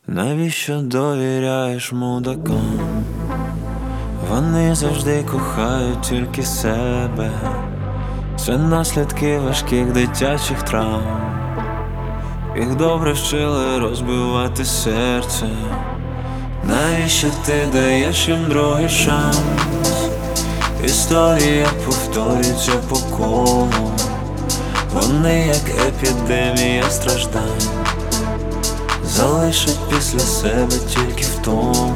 Навіщо довіряєш мудакам? Вони завжди кохають тільки себе. Це наслідки важких дитячих травм. Їх добре вчили розбивати серце. Навіщо ти даєш їм другий шанс? Історія повторюється по колу. Вони як епідемія страждань, залишать після себе тільки втому.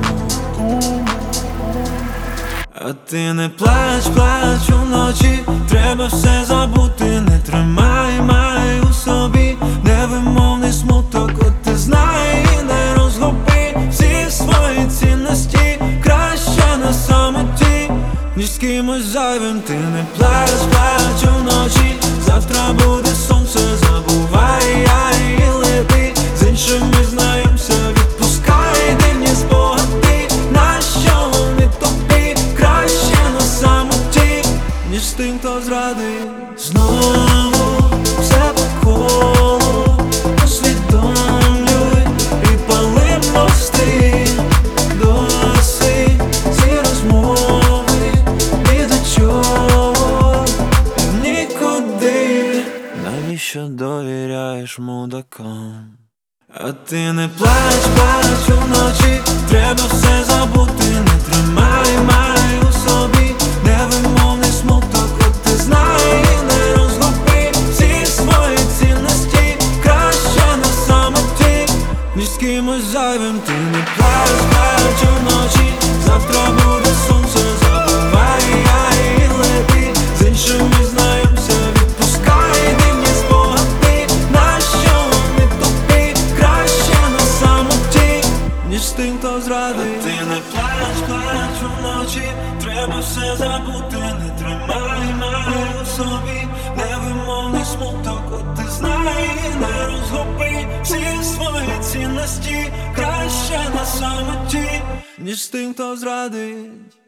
А ти не плач, плач уночі, треба все забути. Не тримай, май у собі невимовний смуток. От ти знай і не розгуби всі свої цінності. Краще на самоті, ніж з кимось зайвим. Ти не плач, плач уночі, завтра буде сонце. Забувай, і лети з іншими знайомся. Відпускай дивні спогади, нащо вони тобі? Краще на самоті, ніж з тим, хто зрадив. Знову все по колу, усвідомлюй і пали мости. Досить ці розмови ні до чого, нікуди. Навіщо довіряєш мудакам? А ти не плач, плач уночі, треба все забути. Не тримай, май у собі невимовний смуток. От ти знай і не розгуби всі свої цінності. Краще на самоті, ніж з кимось зайвим. Ти не плач, плач уночі, завтра буде сонце. Забувай, і лети з іншими знайомся. Відпускай дивні спогади, нащо вони тобі? Краще на самоті, ніж з тим, хто зрадив. А ти не плач, плач уночі, треба все забути. Не тримай, май у собі невимовний смуток. От ти знай і не розгуби всі свої цінності. Краще на самоті, ніж з тим, хто зрадить.